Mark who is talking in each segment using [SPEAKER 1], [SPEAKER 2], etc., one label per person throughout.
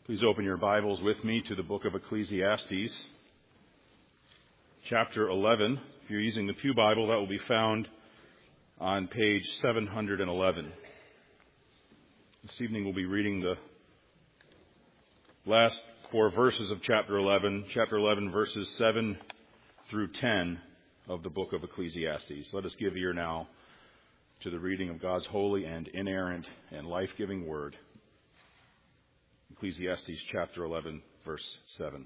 [SPEAKER 1] Please open your Bibles with me to the book of Ecclesiastes, chapter 11. If you're using the Pew Bible, that will be found on page 711. This evening we'll be reading the last four verses of chapter 11, verses 7 through 10 of the book of Ecclesiastes. Let us give ear now to the reading of God's holy and inerrant and life-giving word. Ecclesiastes chapter 11, verse 7.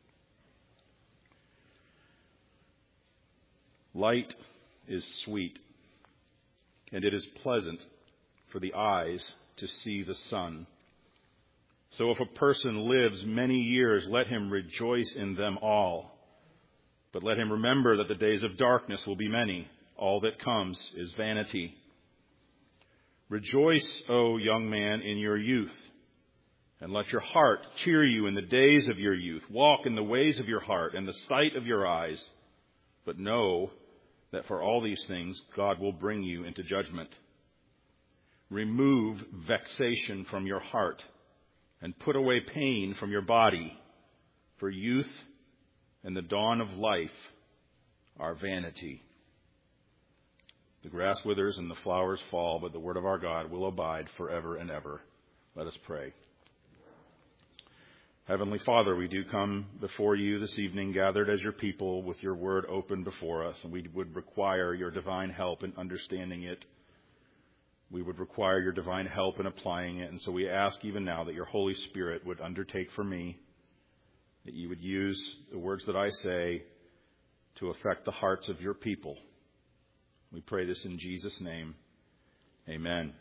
[SPEAKER 1] Light is sweet, and it is pleasant for the eyes to see the sun. So if a person lives many years, let him rejoice in them all. But let him remember that the days of darkness will be many. All that comes is vanity. Rejoice, O young man, in your youth, and let your heart cheer you in the days of your youth. Walk in the ways of your heart and the sight of your eyes. But know that for all these things God will bring you into judgment. Remove vexation from your heart and put away pain from your body. For youth and the dawn of life are vanity. The grass withers and the flowers fall, but the word of our God will abide forever and ever. Let us pray. Heavenly Father, we do come before you this evening, gathered as your people with your word open before us, and we would require your divine help in understanding it. We would require your divine help in applying it, and so we ask even now that your Holy Spirit would undertake for me, that you would use the words that I say to affect the hearts of your people. We pray this in Jesus' name. Amen.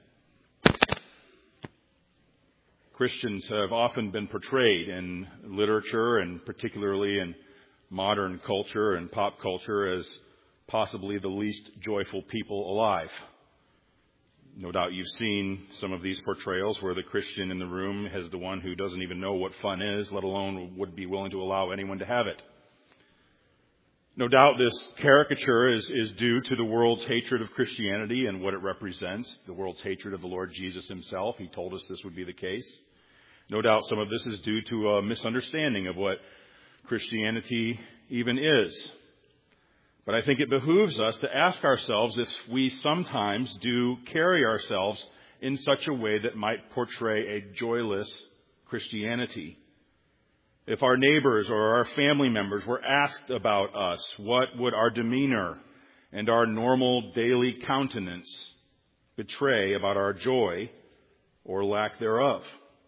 [SPEAKER 1] Christians have often been portrayed in literature and particularly in modern culture and pop culture as possibly the least joyful people alive. No doubt you've seen some of these portrayals where the Christian in the room is the one who doesn't even know what fun is, let alone would be willing to allow anyone to have it. No doubt this caricature is due to the world's hatred of Christianity and what it represents, the world's hatred of the Lord Jesus himself. He told us this would be the case. No doubt some of this is due to a misunderstanding of what Christianity even is. But I think it behooves us to ask ourselves if we sometimes do carry ourselves in such a way that might portray a joyless Christianity. If our neighbors or our family members were asked about us, what would our demeanor and our normal daily countenance betray about our joy or lack thereof?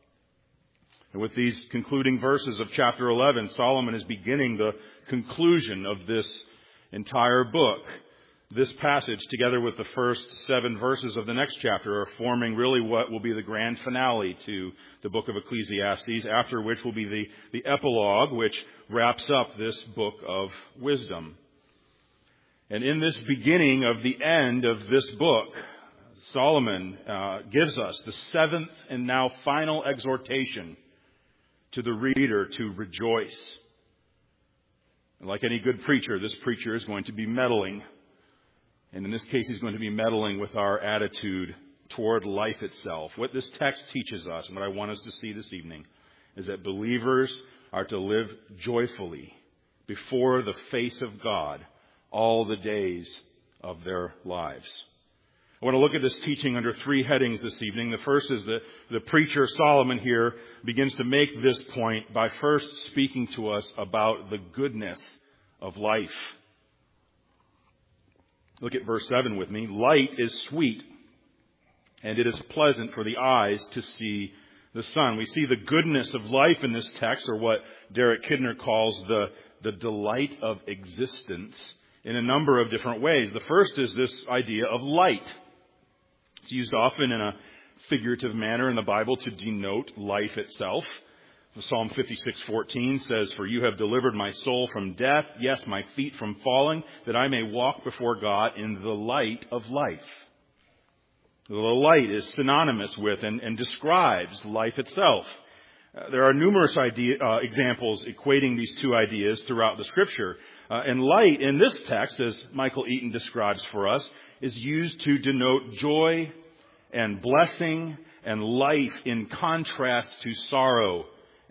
[SPEAKER 1] And with these concluding verses of chapter 11, Solomon is beginning the conclusion of this entire book. This passage, together with the first 7 verses of the next chapter, are forming really what will be the grand finale to the book of Ecclesiastes, after which will be the epilogue, which wraps up this book of wisdom. And in this beginning of the end of this book, Solomon gives us the 7th and now final exhortation to the reader to rejoice. And like any good preacher, this preacher is going to be meddling. And in this case, he's going to be meddling with our attitude toward life itself. What this text teaches us, and what I want us to see this evening, is that believers are to live joyfully before the face of God all the days of their lives. I want to look at this teaching under 3 headings this evening. The first is that the preacher Solomon here begins to make this point by first speaking to us about the goodness of life. Look at verse 7 with me. Light is sweet, and it is pleasant for the eyes to see the sun. We see the goodness of life in this text, or what Derek Kidner calls the delight of existence, in a number of different ways. The first is this idea of light. It's used often in a figurative manner in the Bible to denote life itself. Psalm 56:14 says, "For you have delivered my soul from death, yes, my feet from falling, that I may walk before God in the light of life." The light is synonymous with and describes life itself. There are numerous examples equating these two ideas throughout the Scripture. And light in this text, as Michael Eaton describes for us, is used to denote joy and blessing and life in contrast to sorrow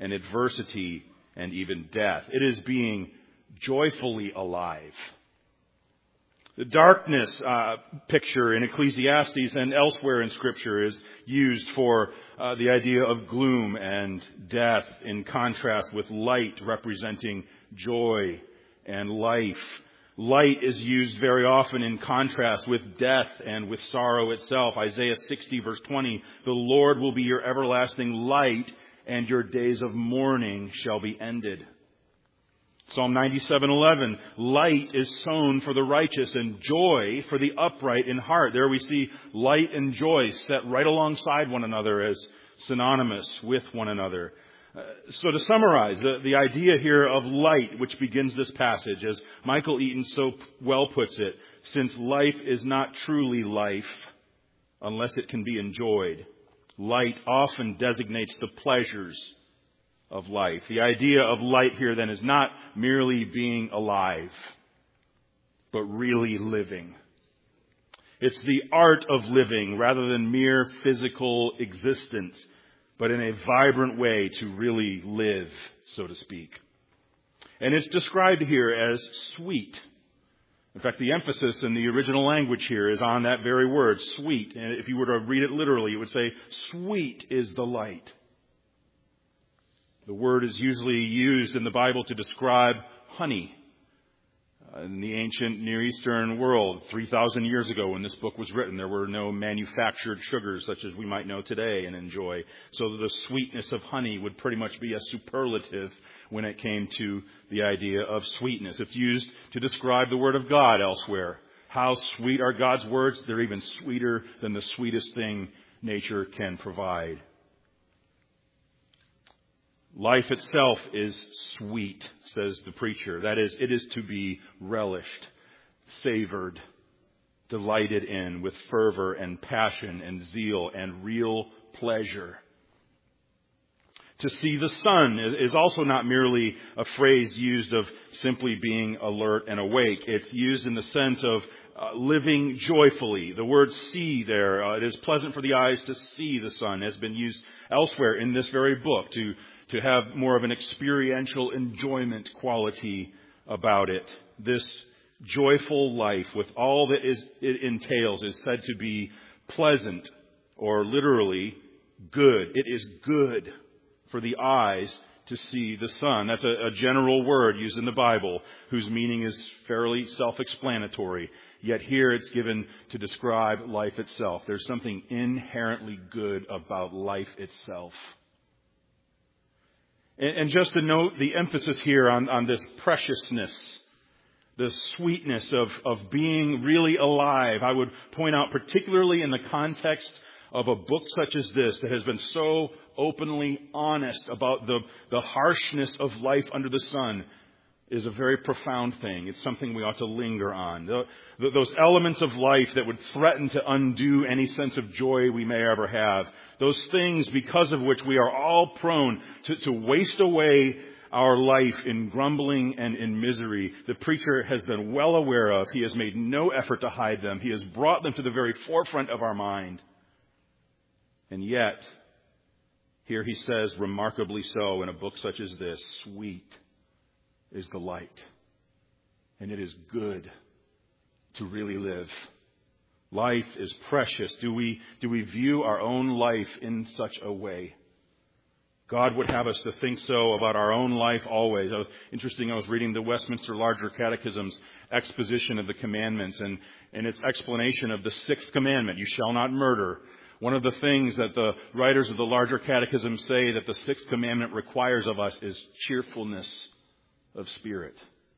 [SPEAKER 1] and adversity and even death. It is being joyfully alive. The darkness picture in Ecclesiastes and elsewhere in Scripture is used for the idea of gloom and death, in contrast with light representing joy and life. Light is used very often in contrast with death and with sorrow itself. Isaiah 60 verse 20, "The Lord will be your everlasting light, and your days of mourning shall be ended." Psalm 97:11, "Light is sown for the righteous and joy for the upright in heart." There we see light and joy set right alongside one another as synonymous with one another. So to summarize, the idea here of light, which begins this passage, as Michael Eaton so well puts it, since life is not truly life unless it can be enjoyed, light often designates the pleasures of life. The idea of light here then is not merely being alive, but really living. It's the art of living rather than mere physical existence, but in a vibrant way to really live, so to speak. And it's described here as sweet. In fact, the emphasis in the original language here is on that very word, sweet. And if you were to read it literally, it would say, "Sweet is the light." The word is usually used in the Bible to describe honey. In the ancient Near Eastern world, 3,000 years ago when this book was written, there were no manufactured sugars such as we might know today and enjoy. So the sweetness of honey would pretty much be a superlative when it came to the idea of sweetness. It's used to describe the Word of God elsewhere. How sweet are God's words? They're even sweeter than the sweetest thing nature can provide. Life itself is sweet, says the preacher. That is, it is to be relished, savored, delighted in with fervor and passion and zeal and real pleasure. To see the sun is also not merely a phrase used of simply being alert and awake. It's used in the sense of living joyfully. The word see there, it is pleasant for the eyes to see the sun, has been used elsewhere in this very book to have more of an experiential enjoyment quality about it. This joyful life, with all that it entails, is said to be pleasant, or literally good. It is good for the eyes to see the sun. That's a general word used in the Bible whose meaning is fairly self-explanatory. Yet here it's given to describe life itself. There's something inherently good about life itself. And just to note the emphasis here on this preciousness, the sweetness of being really alive, I would point out particularly in the context of a book such as this that has been so openly honest about the harshness of life under the sun, is a very profound thing. It's something we ought to linger on. Those elements of life that would threaten to undo any sense of joy we may ever have. Those things because of which we are all prone to waste away our life in grumbling and in misery. The preacher has been well aware of. He has made no effort to hide them. He has brought them to the very forefront of our mind. And yet, here he says, remarkably so in a book such as this, sweet is the light. And it is good to really live. Life is precious. Do we view our own life in such a way? God would have us to think so about our own life always. I was reading the Westminster Larger Catechism's exposition of the commandments and its explanation of the sixth commandment, you shall not murder. One of the things that the writers of the Larger Catechism say that the sixth commandment requires of us is cheerfulness of spirit.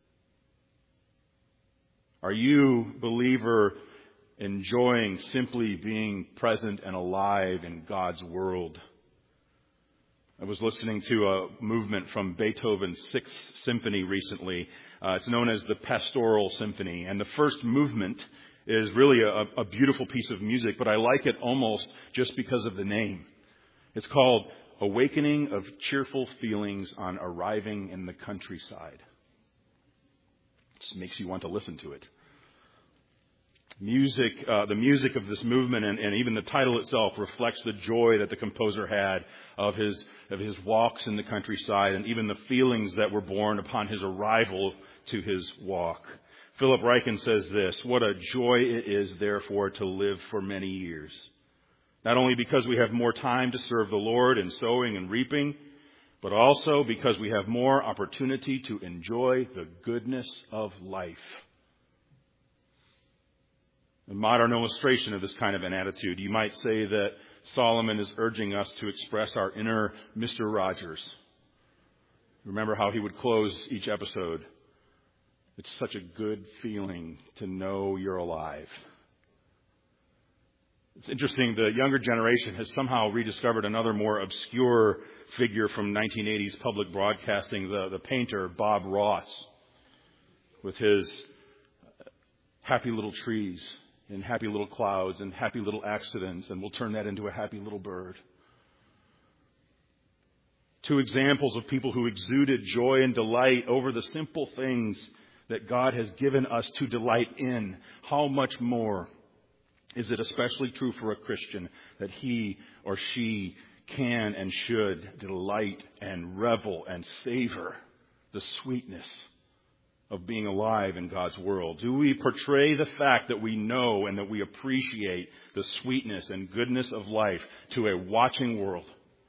[SPEAKER 1] Are you, believer, enjoying simply being present and alive in God's world? I was listening to a movement from Beethoven's Sixth Symphony recently. It's known as the Pastoral Symphony. And the first movement is really a beautiful piece of music, but I like it almost just because of the name. It's called Awakening of Cheerful Feelings on Arriving in the Countryside. It just makes you want to listen to it. The music of this movement and even the title itself reflects the joy that the composer had of his walks in the countryside and even the feelings that were born upon his arrival to his walk. Philip Ryken says this: "What a joy it is, therefore, to live for many years. Not only because we have more time to serve the Lord in sowing and reaping, but also because we have more opportunity to enjoy the goodness of life." A modern illustration of this kind of an attitude, you might say that Solomon is urging us to express our inner Mr. Rogers. Remember how he would close each episode. It's such a good feeling to know you're alive. It's interesting, the younger generation has somehow rediscovered another more obscure figure from 1980s public broadcasting, the painter Bob Ross, with his happy little trees and happy little clouds and happy little accidents, and we'll turn that into a happy little bird. Two examples of people who exuded joy and delight over the simple things that God has given us to delight in. How much more is it especially true for a Christian that he or she can and should delight and revel and savor the sweetness of being alive in God's world? Do we portray the fact that we know and that we appreciate the sweetness and goodness of life to a watching world?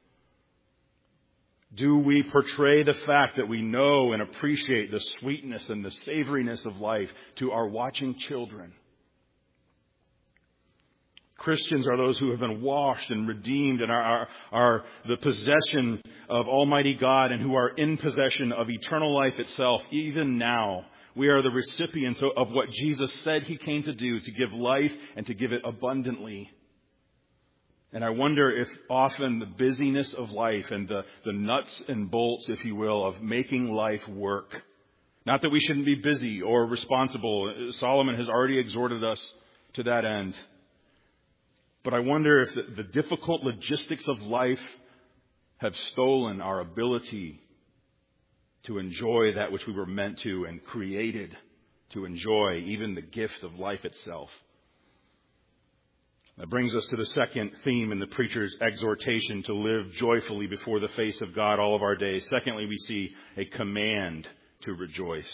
[SPEAKER 1] Do we portray the fact that we know and appreciate the sweetness and the savoriness of life to our watching children? Christians are those who have been washed and redeemed and are the possession of Almighty God and who are in possession of eternal life itself. Even now, we are the recipients of what Jesus said He came to do, to give life and to give it abundantly. And I wonder if often the busyness of life and the nuts and bolts, if you will, of making life work. Not that we shouldn't be busy or responsible. Solomon has already exhorted us to that end. But I wonder if the difficult logistics of life have stolen our ability to enjoy that which we were meant to and created to enjoy, even the gift of life itself. That brings us to the second theme in the preacher's exhortation to live joyfully before the face of God all of our days. Secondly, we see a command to rejoice.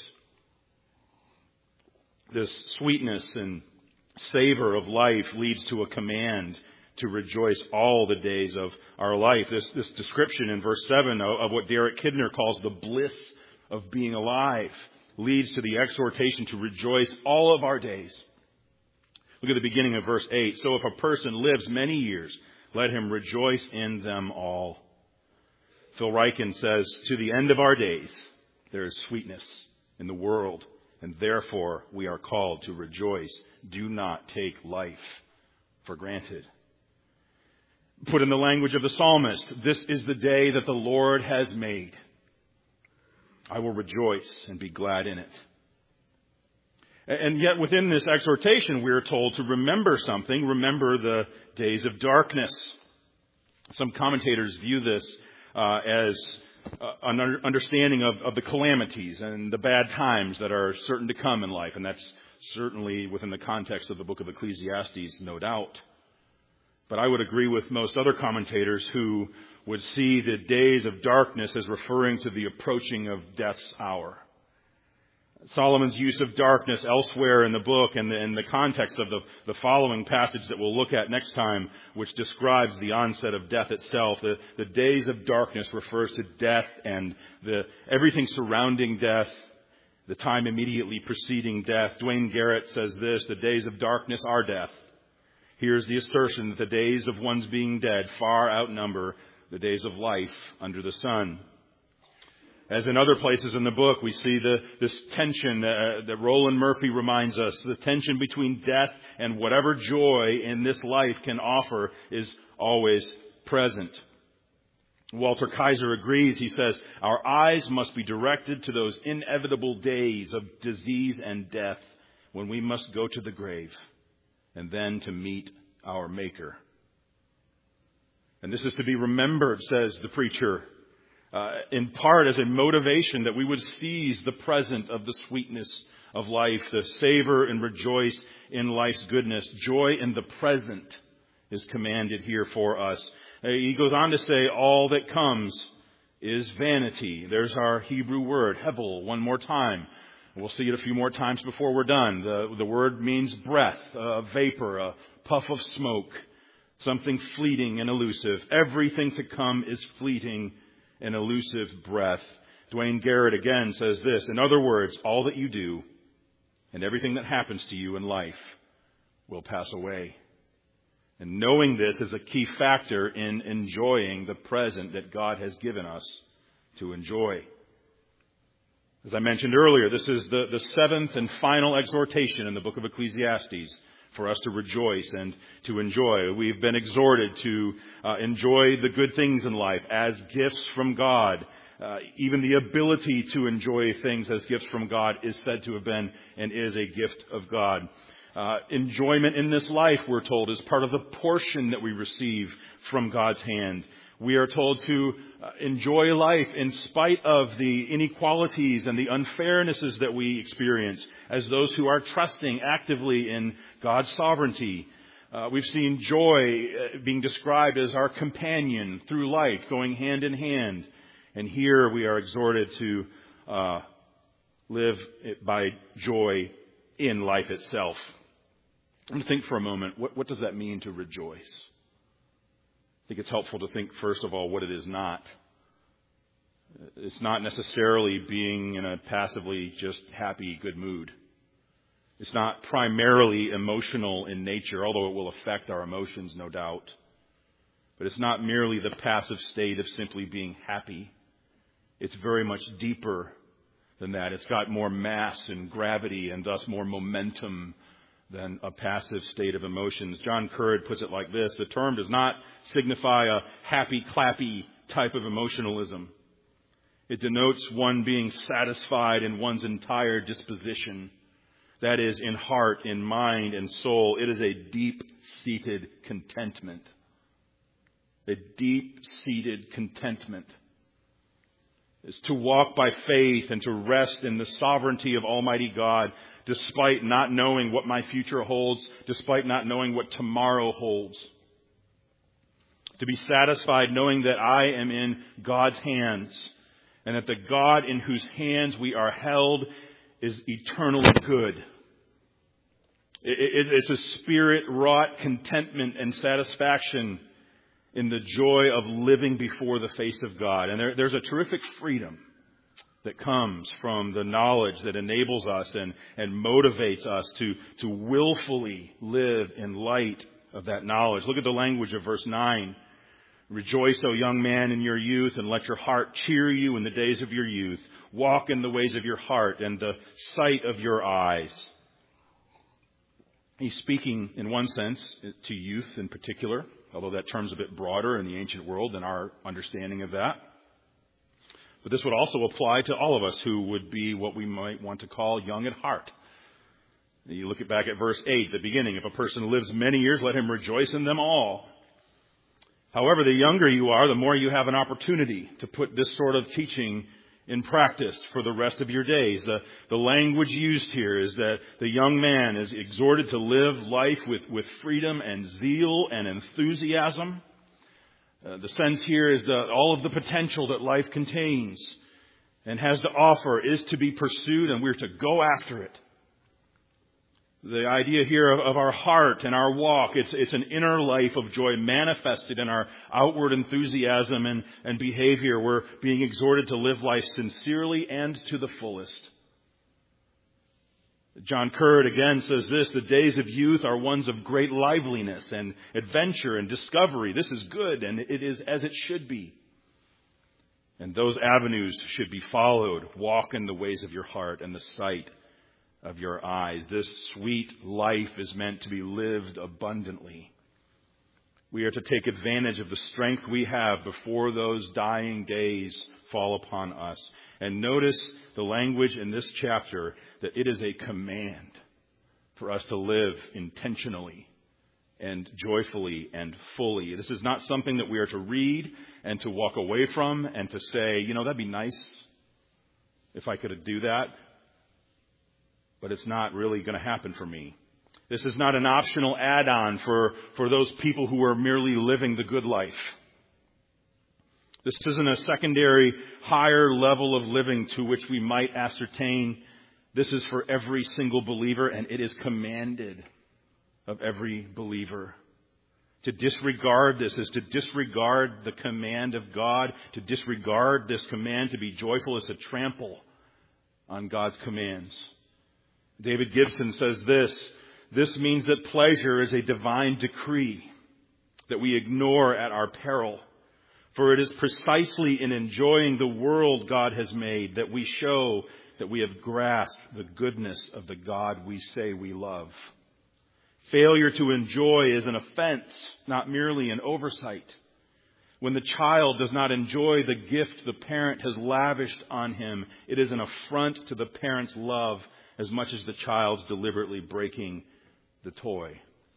[SPEAKER 1] This sweetness and savor of life leads to a command to rejoice all the days of our life. This description in verse 7 of what Derek Kidner calls the bliss of being alive leads to the exhortation to rejoice all of our days. Look at the beginning of verse 8. "So if a person lives many years, let him rejoice in them all." Phil Ryken says, "To the end of our days, there is sweetness in the world, and therefore we are called to rejoice. Do not take life for granted." Put in the language of the psalmist, this is the day that the Lord has made. I will rejoice and be glad in it. And yet within this exhortation, we are told to remember something. Remember the days of darkness. Some commentators view this as an understanding of the calamities and the bad times that are certain to come in life. And that's certainly within the context of the book of Ecclesiastes, no doubt. But I would agree with most other commentators who would see the days of darkness as referring to the approaching of death's hour. Solomon's use of darkness elsewhere in the book and in the context of the following passage that we'll look at next time, which describes the onset of death itself. The days of darkness refers to death and everything surrounding death, the time immediately preceding death. Dwayne Garrett says this: "The days of darkness are death." Here's the assertion that the days of one's being dead far outnumber the days of life under the sun. As in other places in the book, we see this tension that Roland Murphy reminds us. The tension between death and whatever joy in this life can offer is always present. Walter Kaiser agrees. He says, "Our eyes must be directed to those inevitable days of disease and death when we must go to the grave and then to meet our Maker." And this is to be remembered, says the preacher, in part as a motivation that we would seize the present of the sweetness of life, the savor and rejoice in life's goodness. Joy in the present is commanded here for us. He goes on to say, all that comes is vanity. There's our Hebrew word, hevel, one more time. We'll see it a few more times before we're done. The word means breath, a vapor, a puff of smoke, something fleeting and elusive. Everything to come is fleeting and elusive breath. Dwayne Garrett again says this, in other words, all that you do and everything that happens to you in life will pass away. And knowing this is a key factor in enjoying the present that God has given us to enjoy. As I mentioned earlier, this is the seventh and final exhortation in the book of Ecclesiastes for us to rejoice and to enjoy. We've been exhorted to enjoy the good things in life as gifts from God. Even the ability to enjoy things as gifts from God is said to have been and is a gift of God. Enjoyment in this life, we're told, is part of the portion that we receive from God's hand. We are told to enjoy life in spite of the inequalities and the unfairnesses that we experience as those who are trusting actively in God's sovereignty. We've seen joy being described as our companion through life, going hand in hand. And here we are exhorted to live by joy in life itself. I'm going to think for a moment, what does that mean to rejoice? I think it's helpful to think, first of all, what it is not. It's not necessarily being in a passively just happy, good mood. It's not primarily emotional in nature, although it will affect our emotions, no doubt. But it's not merely the passive state of simply being happy. It's very much deeper than that. It's got more mass and gravity and thus more momentum than a passive state of emotions. John Currid puts it like this: the term does not signify a happy, clappy type of emotionalism. It denotes one being satisfied in one's entire disposition. That is, in heart, in mind, and soul. It is a deep-seated contentment. A deep-seated contentment is to walk by faith and to rest in the sovereignty of Almighty God, despite not knowing what my future holds, despite not knowing what tomorrow holds. To be satisfied knowing that I am in God's hands and that the God in whose hands we are held is eternally good. It's a spirit-wrought contentment and satisfaction in the joy of living before the face of God. And there's a terrific freedom that comes from the knowledge that enables us and motivates us to willfully live in light of that knowledge. Look at the language of verse 9. Rejoice, O young man, in your youth, and let your heart cheer you in the days of your youth. Walk in the ways of your heart and the sight of your eyes. He's speaking, in one sense, to youth in particular, although that term's a bit broader in the ancient world than our understanding of that. But this would also apply to all of us who would be what we might want to call young at heart. You look back at verse 8, the beginning. If a person lives many years, let him rejoice in them all. However, the younger you are, the more you have an opportunity to put this sort of teaching in practice for the rest of your days. The language used here is that the young man is exhorted to live life with freedom and zeal and enthusiasm. The sense here is that all of the potential that life contains and has to offer is to be pursued, and we're to go after it. The idea here of our heart and our walk, it's an inner life of joy manifested in our outward enthusiasm and behavior. We're being exhorted to live life sincerely and to the fullest. John Currid again says this: the days of youth are ones of great liveliness and adventure and discovery. This is good, and it is as it should be. And those avenues should be followed. Walk in the ways of your heart and the sight of your eyes. This sweet life is meant to be lived abundantly. We are to take advantage of the strength we have before those dying days fall upon us. And notice the language in this chapter that it is a command for us to live intentionally and joyfully and fully. This is not something that we are to read and to walk away from and to say, that'd be nice if I could do that. But it's not really going to happen for me. This is not an optional add-on for those people who are merely living the good life. This isn't a secondary, higher level of living to which we might ascertain. This is for every single believer, and it is commanded of every believer. To disregard this is to disregard the command of God. To disregard this command to be joyful is to trample on God's commands. David Gibson says this means that pleasure is a divine decree that we ignore at our peril. For it is precisely in enjoying the world God has made that we show that we have grasped the goodness of the God we say we love. Failure to enjoy is an offense, not merely an oversight. When the child does not enjoy the gift the parent has lavished on him, it is an affront to the parent's love as much as the child's deliberately breaking the toy.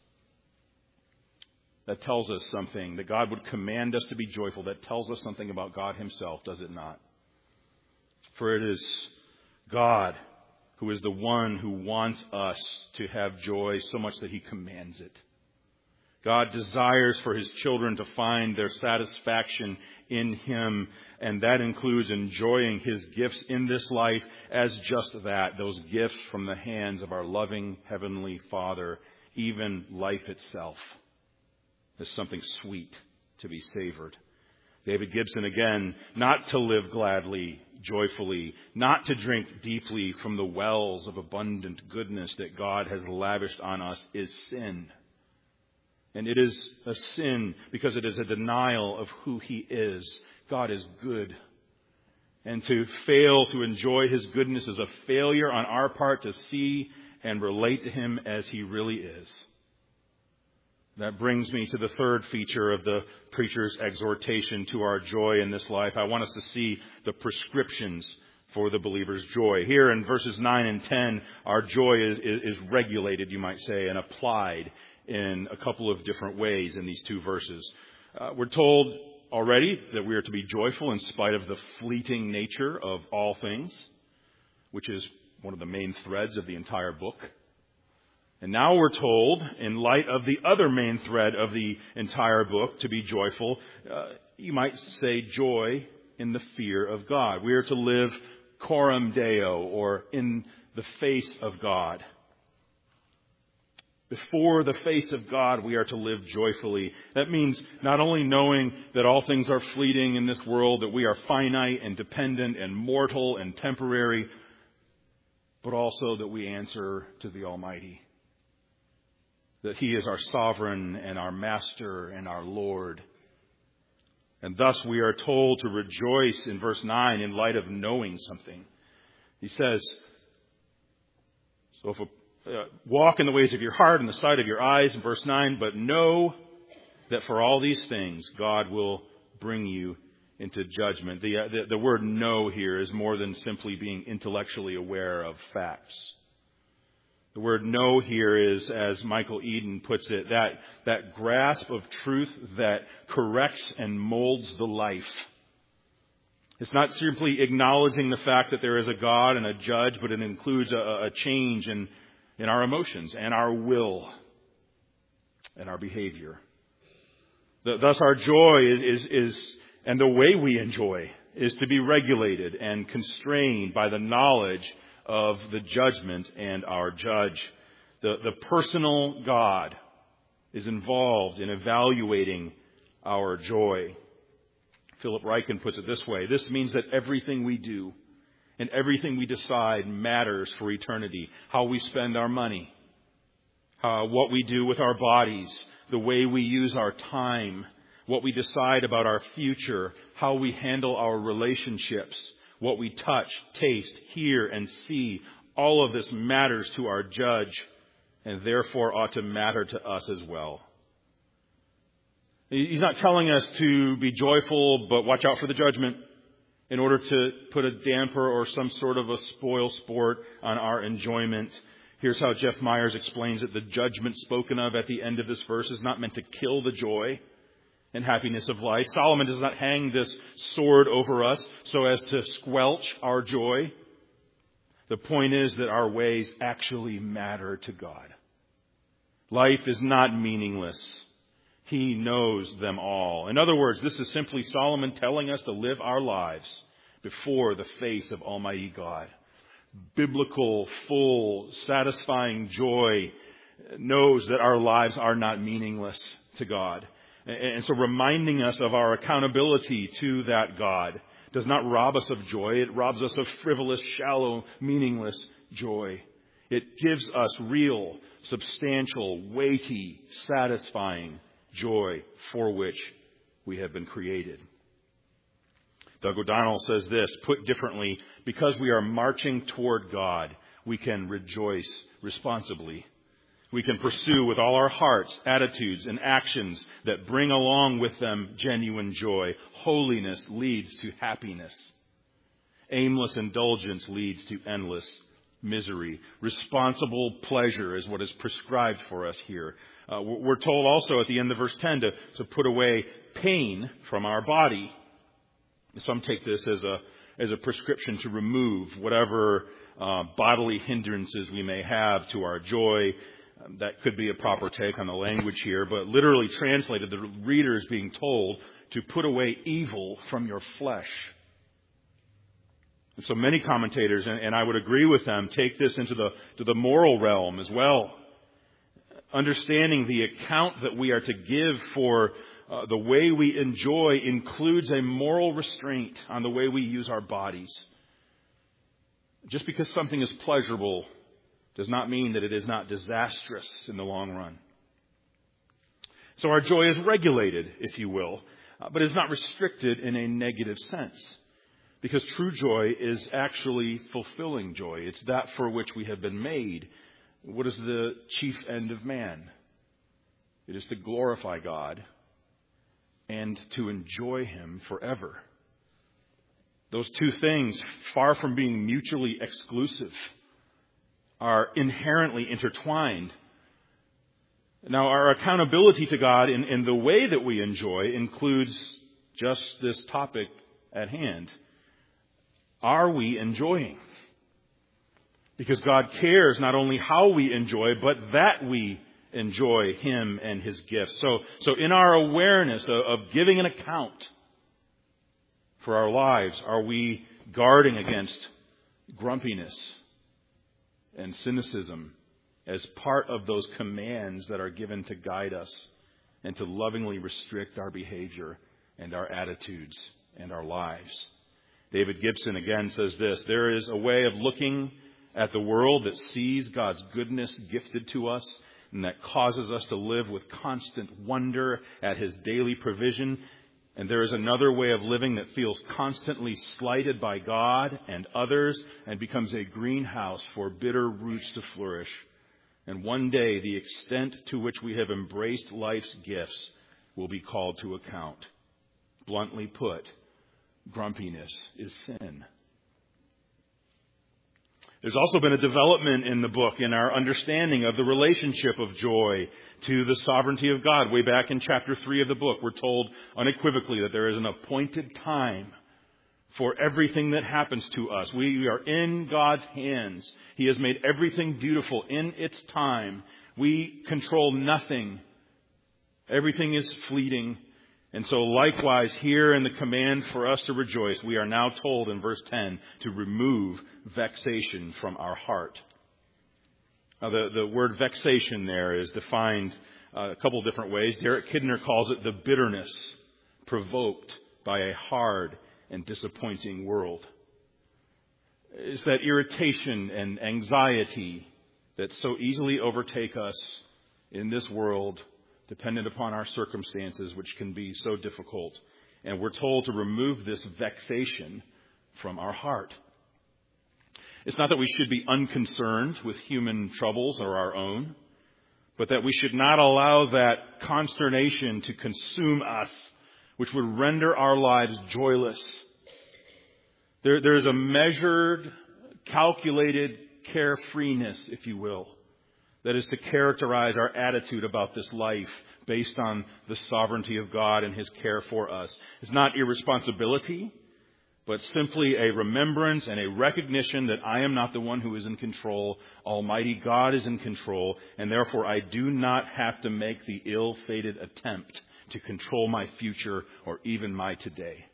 [SPEAKER 1] That tells us something, that God would command us to be joyful. That tells us something about God himself, does it not? For it is God who is the one who wants us to have joy so much that he commands it. God desires for his children to find their satisfaction in him, and that includes enjoying his gifts in this life as just that, those gifts from the hands of our loving Heavenly Father. Even life itself is something sweet to be savored. David Gibson again, not to live gladly, joyfully, not to drink deeply from the wells of abundant goodness that God has lavished on us is sin. And it is a sin because it is a denial of who he is. God is good. And to fail to enjoy his goodness is a failure on our part to see and relate to him as he really is. That brings me to the third feature of the preacher's exhortation to our joy in this life. I want us to see the prescriptions for the believer's joy. Here in verses 9 and 10, our joy is regulated, you might say, and applied in a couple of different ways in these two verses. We're told already that we are to be joyful in spite of the fleeting nature of all things, which is one of the main threads of the entire book. And now we're told, in light of the other main thread of the entire book, to be joyful. You might say joy in the fear of God. We are to live coram Deo, or in the face of God. Before the face of God, we are to live joyfully. That means not only knowing that all things are fleeting in this world, that we are finite and dependent and mortal and temporary, but also that we answer to the Almighty. That he is our sovereign and our master and our Lord. And thus we are told to rejoice in verse 9 in light of knowing something. He says, so if walk in the ways of your heart and the sight of your eyes, in verse 9, but know that for all these things God will bring you into judgment. The word know here is more than simply being intellectually aware of facts. The word know here is, as Michael Eden puts it, that grasp of truth that corrects and molds the life. It's not simply acknowledging the fact that there is a God and a judge, but it includes a change in our emotions and our will and our behavior. Thus our joy is and the way we enjoy is to be regulated and constrained by the knowledge of the judgment and our judge. The personal God is involved in evaluating our joy. Philip Ryken puts it this way: this means that everything we do and everything we decide matters for eternity. How we spend our money, what we do with our bodies, the way we use our time, what we decide about our future, how we handle our relationships, what we touch, taste, hear, and see. All of this matters to our judge and therefore ought to matter to us as well. He's not telling us to be joyful, but watch out for the judgment in order to put a damper or some sort of a spoil sport on our enjoyment. Here's how Jeff Myers explains it. The judgment spoken of at the end of this verse is not meant to kill the joy and happiness of life. Solomon does not hang this sword over us so as to squelch our joy. The point is that our ways actually matter to God. Life is not meaningless. He knows them all. In other words, this is simply Solomon telling us to live our lives before the face of Almighty God. Biblical, full, satisfying joy knows that our lives are not meaningless to God. And so reminding us of our accountability to that God does not rob us of joy. It robs us of frivolous, shallow, meaningless joy. It gives us real, substantial, weighty, satisfying joy for which we have been created. Doug O'Donnell says this, put differently, because we are marching toward God, we can rejoice responsibly. We can pursue with all our hearts, attitudes, and actions that bring along with them genuine joy. Holiness leads to happiness. Aimless indulgence leads to endless misery. Responsible pleasure is what is prescribed for us here. We're told also at the end of verse 10 to put away pain from our body. Some take this as a prescription to remove whatever bodily hindrances we may have to our joy. That could be a proper take on the language here, but literally translated, the reader is being told to put away evil from your flesh. And so many commentators, and I would agree with them, take this into the moral realm as well. Understanding the account that we are to give for the way we enjoy includes a moral restraint on the way we use our bodies. Just because something is pleasurable does not mean that it is not disastrous in the long run. So our joy is regulated, if you will, but is not restricted in a negative sense. Because true joy is actually fulfilling joy. It's that for which we have been made. What is the chief end of man? It is to glorify God and to enjoy Him forever. Those two things, far from being mutually exclusive, are inherently intertwined. Now, our accountability to God in the way that we enjoy includes just this topic at hand. Are we enjoying? Because God cares not only how we enjoy, but that we enjoy Him and His gifts. So in our awareness of giving an account for our lives, are we guarding against grumpiness and cynicism as part of those commands that are given to guide us and to lovingly restrict our behavior and our attitudes and our lives? David Gibson again says this, there is a way of looking at the world that sees God's goodness gifted to us and that causes us to live with constant wonder at His daily provision. And there is another way of living that feels constantly slighted by God and others and becomes a greenhouse for bitter roots to flourish. And one day, the extent to which we have embraced life's gifts will be called to account. Bluntly put, grumpiness is sin. There's also been a development in the book in our understanding of the relationship of joy to the sovereignty of God. Way back in chapter 3 of the book, we're told unequivocally that there is an appointed time for everything that happens to us. We are in God's hands. He has made everything beautiful in its time. We control nothing. Everything is fleeting. And so likewise, here in the command for us to rejoice, we are now told in verse 10 to remove vexation from our heart. Now, the word vexation there is defined a couple of different ways. Derek Kidner calls it the bitterness provoked by a hard and disappointing world. It's that irritation and anxiety that so easily overtake us in this world, dependent upon our circumstances, which can be so difficult. And we're told to remove this vexation from our heart. It's not that we should be unconcerned with human troubles or our own, but that we should not allow that consternation to consume us, which would render our lives joyless. There is a measured, calculated carefreeness, if you will, that is to characterize our attitude about this life based on the sovereignty of God and His care for us. It's not irresponsibility, but simply a remembrance and a recognition that I am not the one who is in control. Almighty God is in control, and therefore I do not have to make the ill-fated attempt to control my future or even my today.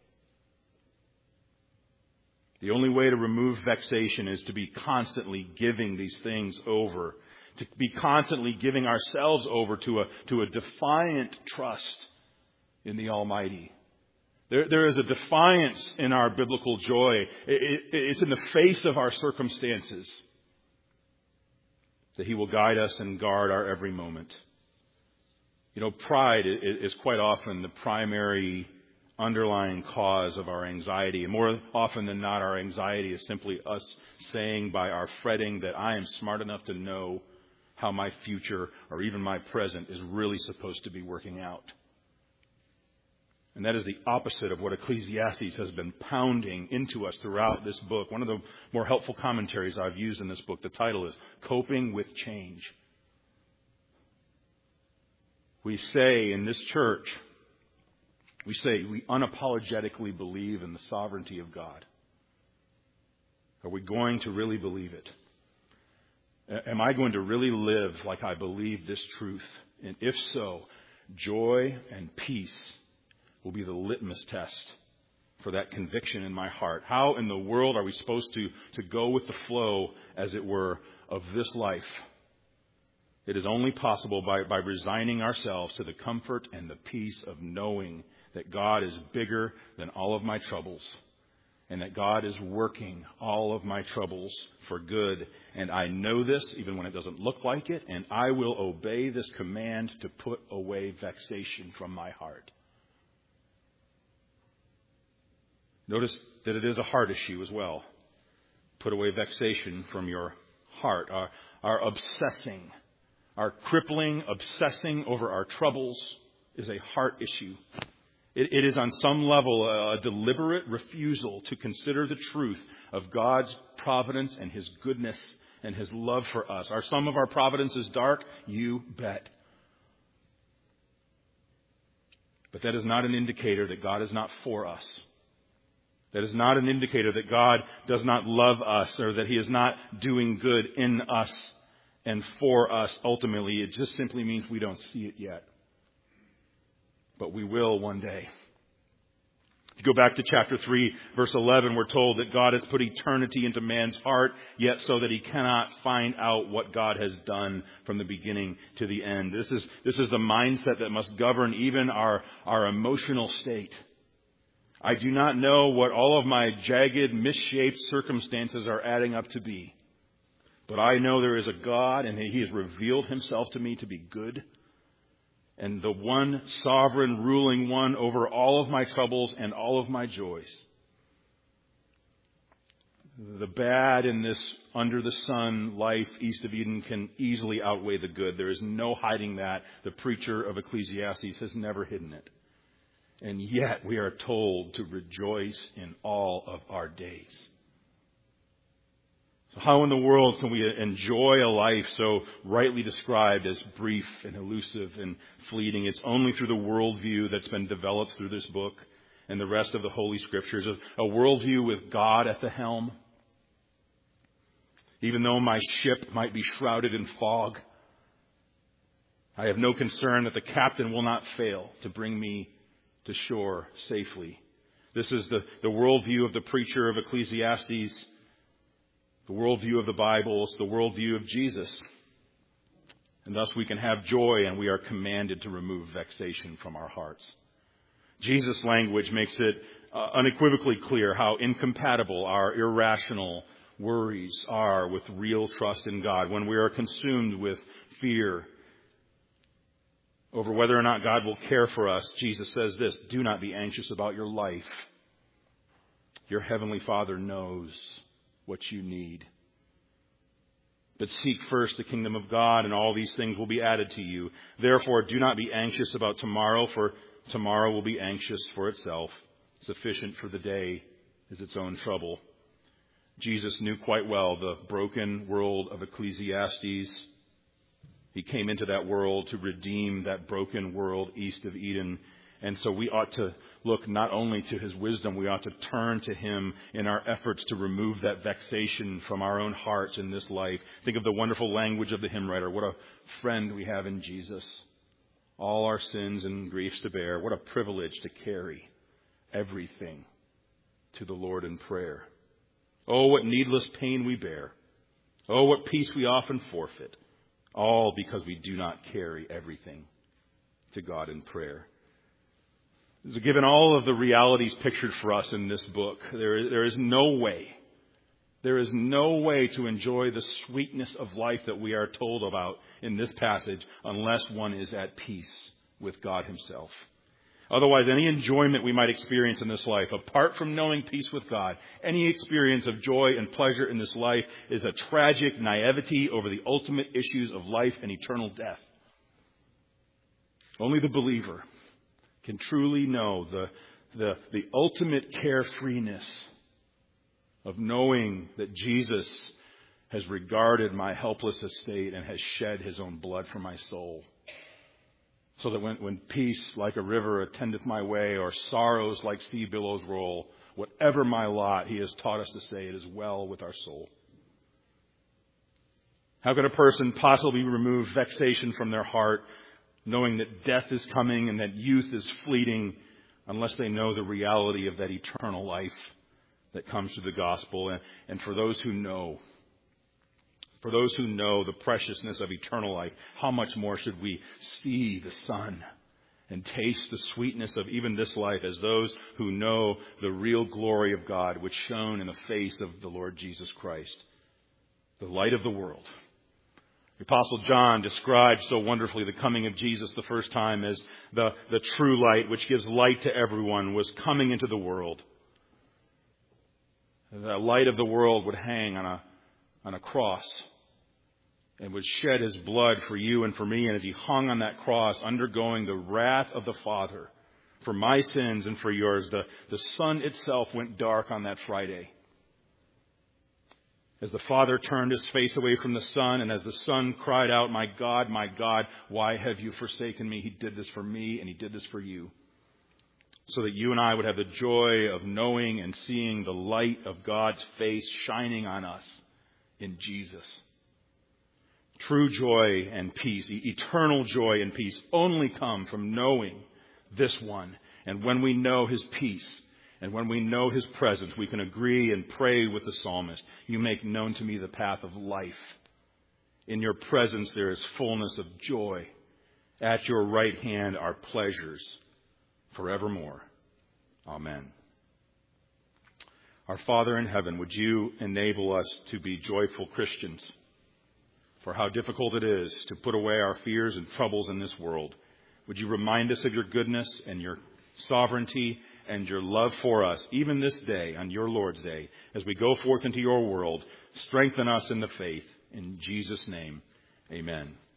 [SPEAKER 1] The only way to remove vexation is to be constantly giving these things over, to be constantly giving ourselves over to a defiant trust in the Almighty. There is a defiance in our biblical joy. It's in the face of our circumstances that He will guide us and guard our every moment. You know, pride is quite often the primary underlying cause of our anxiety. And more often than not, our anxiety is simply us saying by our fretting that I am smart enough to know how my future or even my present is really supposed to be working out. And that is the opposite of what Ecclesiastes has been pounding into us throughout this book. One of the more helpful commentaries I've used in this book, the title is Coping with Change. We say in this church, we unapologetically believe in the sovereignty of God. Are we going to really believe it? Am I going to really live like I believe this truth? And if so, joy and peace will be the litmus test for that conviction in my heart. How in the world are we supposed to go with the flow, as it were, of this life? It is only possible by resigning ourselves to the comfort and the peace of knowing that God is bigger than all of my troubles, and that God is working all of my troubles for good. And I know this even when it doesn't look like it, and I will obey this command to put away vexation from my heart. Notice that it is a heart issue as well. Put away vexation from your heart. Our obsessing, our crippling obsessing over our troubles is a heart issue. It is on some level a deliberate refusal to consider the truth of God's providence and His goodness and His love for us. Are some of our providences dark? You bet. But that is not an indicator that God is not for us. That is not an indicator that God does not love us or that He is not doing good in us and for us ultimately. It just simply means we don't see it yet. But we will one day. If you go back to chapter 3, verse 11, we're told that God has put eternity into man's heart, yet so that he cannot find out what God has done from the beginning to the end. This is the mindset that must govern even our emotional state. I do not know what all of my jagged, misshaped circumstances are adding up to be. But I know there is a God, and He has revealed Himself to me to be good. And the one sovereign, ruling one over all of my troubles and all of my joys. The bad in this under the sun life east of Eden can easily outweigh the good. There is no hiding that. The preacher of Ecclesiastes has never hidden it. And yet we are told to rejoice in all of our days. So how in the world can we enjoy a life so rightly described as brief and elusive and fleeting? It's only through the worldview that's been developed through this book and the rest of the Holy Scriptures. A worldview with God at the helm. Even though my ship might be shrouded in fog, I have no concern that the captain will not fail to bring me to shore safely. This is the worldview of the preacher of Ecclesiastes, the worldview of the Bible. It's the worldview of Jesus. And thus we can have joy, and we are commanded to remove vexation from our hearts. Jesus' language makes it unequivocally clear how incompatible our irrational worries are with real trust in God. When we are consumed with fear over whether or not God will care for us, Jesus says this: do not be anxious about your life. Your heavenly Father knows what you need. But seek first the kingdom of God, and all these things will be added to you. Therefore, do not be anxious about tomorrow, for tomorrow will be anxious for itself. Sufficient for the day is its own trouble. Jesus knew quite well the broken world of Ecclesiastes. He came into that world to redeem that broken world east of Eden. And so we ought to look not only to His wisdom, we ought to turn to Him in our efforts to remove that vexation from our own hearts in this life. Think of the wonderful language of the hymn writer. What a friend we have in Jesus. All our sins and griefs to bear. What a privilege to carry everything to the Lord in prayer. Oh, what needless pain we bear. Oh, what peace we often forfeit. All because we do not carry everything to God in prayer. Given all of the realities pictured for us in this book, there is no way to enjoy the sweetness of life that we are told about in this passage unless one is at peace with God Himself. Otherwise, any enjoyment we might experience in this life, apart from knowing peace with God, any experience of joy and pleasure in this life is a tragic naivety over the ultimate issues of life and eternal death. Only the believer can truly know the ultimate carefreeness of knowing that Jesus has regarded my helpless estate and has shed His own blood for my soul. So that when peace like a river attendeth my way, or sorrows like sea billows roll, whatever my lot, He has taught us to say, it is well with our soul. How could a person possibly remove vexation from their heart, knowing that death is coming and that youth is fleeting, unless they know the reality of that eternal life that comes through the gospel? And for those who know the preciousness of eternal life, how much more should we see the Son and taste the sweetness of even this life as those who know the real glory of God, which shone in the face of the Lord Jesus Christ, the light of the world. The Apostle John described so wonderfully the coming of Jesus the first time as the true light, which gives light to everyone, was coming into the world. The light of the world would hang on a cross and would shed His blood for you and for me. And as He hung on that cross, undergoing the wrath of the Father for my sins and for yours, the sun itself went dark on that Friday. As the Father turned His face away from the Son, and as the Son cried out, my God, why have you forsaken me? He did this for me, and He did this for you, so that you and I would have the joy of knowing and seeing the light of God's face shining on us in Jesus. True joy and peace, eternal joy and peace, only come from knowing this one. And when we know His peace, and when we know His presence, we can agree and pray with the psalmist. You make known to me the path of life. In your presence there is fullness of joy. At your right hand are pleasures forevermore. Amen. Our Father in heaven, would you enable us to be joyful Christians? For how difficult it is to put away our fears and troubles in this world. Would you remind us of your goodness and your sovereignty and your love for us, even this day, on your Lord's Day, as we go forth into your world. Strengthen us in the faith. In Jesus' name, amen.